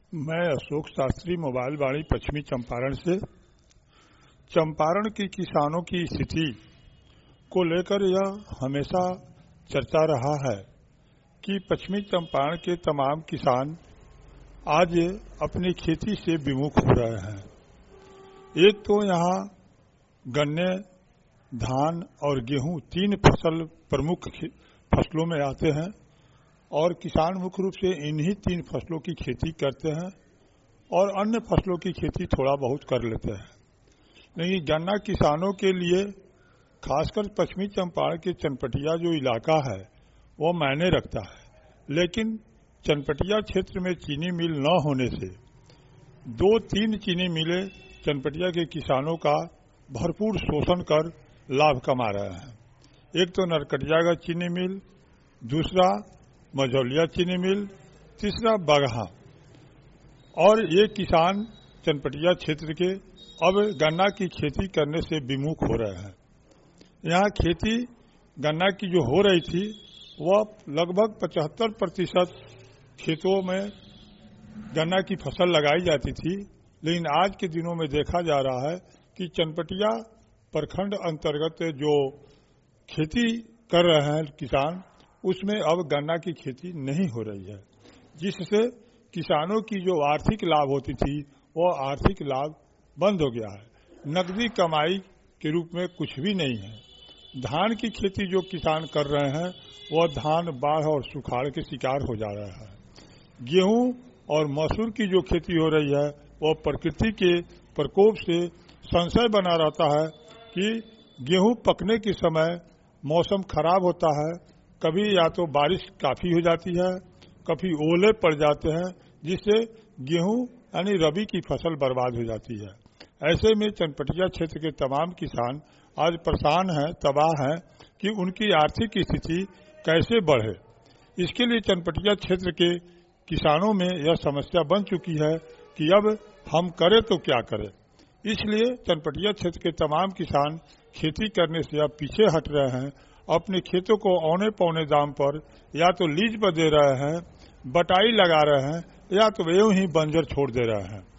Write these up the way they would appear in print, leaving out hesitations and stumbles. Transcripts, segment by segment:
मैं अशोक शास्त्री मोबाइल वाणी पश्चिमी चंपारण से चंपारण के किसानों की स्थिति को लेकर यह हमेशा चर्चा रहा है कि पश्चिमी चंपारण के तमाम किसान आज अपनी खेती से विमुख हो रहे हैं। एक तो यहाँ गन्ने, धान और गेहूं तीन फसल प्रमुख फसलों में आते हैं और किसान मुख्य रूप से इन्हीं तीन फसलों की खेती करते हैं और अन्य फसलों की खेती थोड़ा बहुत कर लेते हैं। लेकिन गन्ना किसानों के लिए खासकर पश्चिमी चंपारण के चनपटिया जो इलाका है वो मायने रखता है। लेकिन चनपटिया क्षेत्र में चीनी मिल न होने से 2-3 चीनी मिलें चनपटिया के किसानों का भरपूर शोषण कर लाभ कमा रहे हैं। एक तो नरकटियागढ़ चीनी मिल, दूसरा मझौलिया चीनी मिल, तीसरा बगहा। और ये किसान चनपटिया क्षेत्र के अब गन्ना की खेती करने से विमुख हो रहे हैं। यहाँ खेती गन्ना की जो हो रही थी वह लगभग 75% खेतों में गन्ना की फसल लगाई जाती थी। लेकिन आज के दिनों में देखा जा रहा है कि चनपटिया प्रखंड अंतर्गत जो खेती कर रहे हैं किसान, उसमें अब गन्ना की खेती नहीं हो रही है, जिससे किसानों की जो आर्थिक लाभ होती थी वो आर्थिक लाभ बंद हो गया है। नकदी कमाई के रूप में कुछ भी नहीं है। धान की खेती जो किसान कर रहे हैं वह धान बाढ़ और सुखाड़ के शिकार हो जा रहा है। गेहूं और मसूर की जो खेती हो रही है वह प्रकृति के प्रकोप से संशय बना रहता है कि गेहूं पकने के समय मौसम खराब होता है, कभी या तो बारिश काफी हो जाती है, कभी ओले पड़ जाते हैं, जिससे गेहूं यानी रबी की फसल बर्बाद हो जाती है। ऐसे में चनपटिया क्षेत्र के तमाम किसान आज परेशान हैं, तबाह हैं कि उनकी आर्थिक स्थिति कैसे बढ़े। इसके लिए चनपटिया क्षेत्र के किसानों में यह समस्या बन चुकी है कि अब हम करें तो क्या करें। इसलिए चनपटिया क्षेत्र के तमाम किसान खेती करने से अब पीछे हट रहे हैं। अपने खेतों को औने पौने दाम पर या तो लीज पर दे रहे हैं, बटाई लगा रहे हैं, या तो यूं ही बंजर छोड़ दे रहे हैं।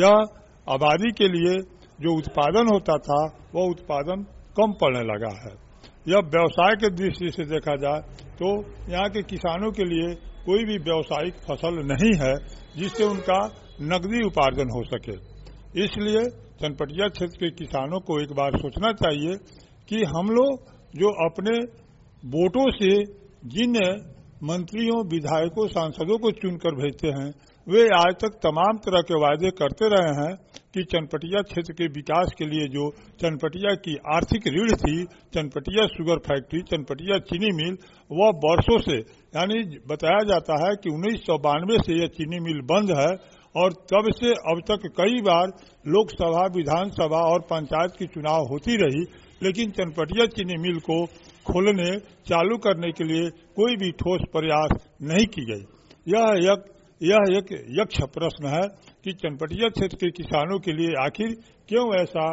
यह आबादी के लिए जो उत्पादन होता था वह उत्पादन कम पड़ने लगा है। यह व्यवसाय के दृष्टि से देखा जाए तो यहाँ के किसानों के लिए कोई भी व्यावसायिक फसल नहीं है जिससे उनका नकदी उपार्जन हो सके। इसलिए चनपटिया क्षेत्र के किसानों को एक बार सोचना चाहिए कि हम लोग जो अपने वोटों से जिन मंत्रियों, विधायकों, सांसदों को चुनकर भेजते हैं, वे आज तक तमाम तरह के वायदे करते रहे हैं कि चनपटिया क्षेत्र के विकास के लिए जो चनपटिया की आर्थिक रीढ़ थी, चनपटिया शुगर फैक्ट्री, चनपटिया चीनी मिल, वह वर्षों से यानी बताया जाता है कि 1992 से यह चीनी मिल बंद है और तब से अब तक कई बार लोकसभा, विधानसभा और पंचायत की चुनाव होती रही, लेकिन चनपटिया चीनी मिल को खोलने, चालू करने के लिए कोई भी ठोस प्रयास नहीं की गई। यह एक यक्ष प्रश्न है कि चनपटिया क्षेत्र के किसानों के लिए आखिर क्यों ऐसा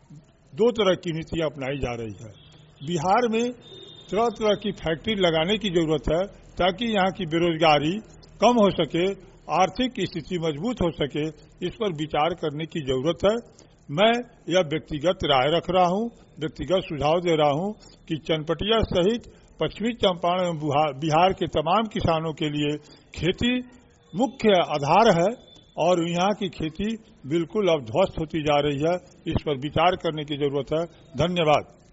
दो तरह की नीतियां अपनाई जा रही है। बिहार में तरह तरह की फैक्ट्री लगाने की जरूरत है ताकि यहाँ की बेरोजगारी कम हो सके, आर्थिक स्थिति मजबूत हो सके। इस पर विचार करने की जरूरत है। मैं यह व्यक्तिगत राय रख रहा हूं, व्यक्तिगत सुझाव दे रहा हूं कि चनपटिया सहित पश्चिमी चंपारण एवं बिहार के तमाम किसानों के लिए खेती मुख्य आधार है और यहाँ की खेती बिल्कुल अब ध्वस्त होती जा रही है। इस पर विचार करने की जरूरत है। धन्यवाद।